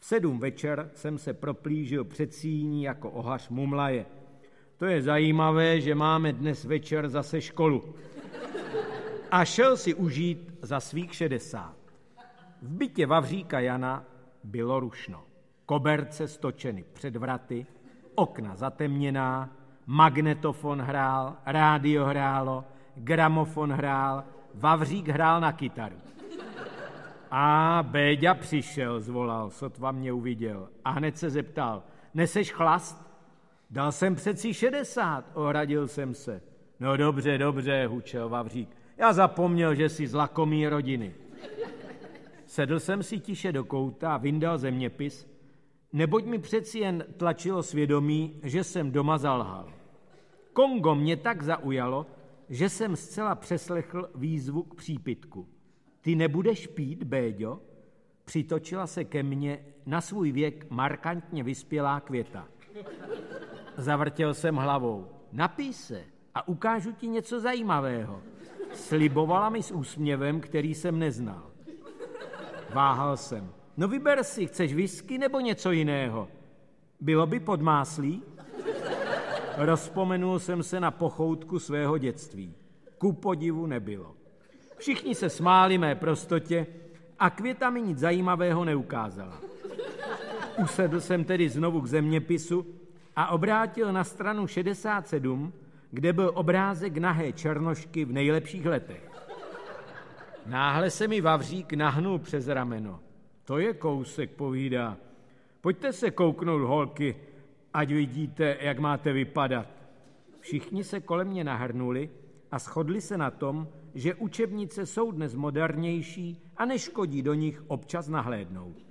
7 večer jsem se proplížil před síní jako ohař mumlaje. To je zajímavé, že máme dnes večer zase školu. A šel si užít za svých 60. V bytě Vavříka Jana bylo rušno. Koberce stočeny před vraty, okna zatemněná, magnetofon hrál, rádio hrálo, gramofon hrál, Vavřík hrál na kytaru. A Béďa přišel, zvolal, sotva mě uviděl. A hned se zeptal, neseš chlast? Dal jsem přeci 60, ohradil jsem se. No dobře, hučel Vavřík. Já zapomněl, že jsi z lakomý rodiny. Sedl jsem si tiše do kouta a vyndal zeměpis, neboť mi přeci jen tlačilo svědomí, že jsem doma zalhal. Kongo mě tak zaujalo, že jsem zcela přeslechl výzvu k přípitku. Ty nebudeš pít, Béďo? Přitočila se ke mně na svůj věk markantně vyspělá Květa. Zavrtěl jsem hlavou. Napij se a ukážu ti něco zajímavého. Slibovala mi s úsměvem, který jsem neznal. Váhal jsem. No vyber si, chceš whisky nebo něco jiného? Bylo by podmáslí? Rozpomenul jsem se na pochoutku svého dětství. Ku podivu nebylo. Všichni se smáli mé prostotě a Květa mi nic zajímavého neukázala. Usedl jsem tedy znovu k zeměpisu a obrátil na stranu 67, kde byl obrázek nahé černošky v nejlepších letech. Náhle se mi Vavřík nahnul přes rameno. To je kousek, povídá. Pojďte se kouknout, holky, ať vidíte, jak máte vypadat. Všichni se kolem mě nahrnuli a shodli se na tom, že učebnice jsou dnes modernější a neškodí do nich občas nahlédnout.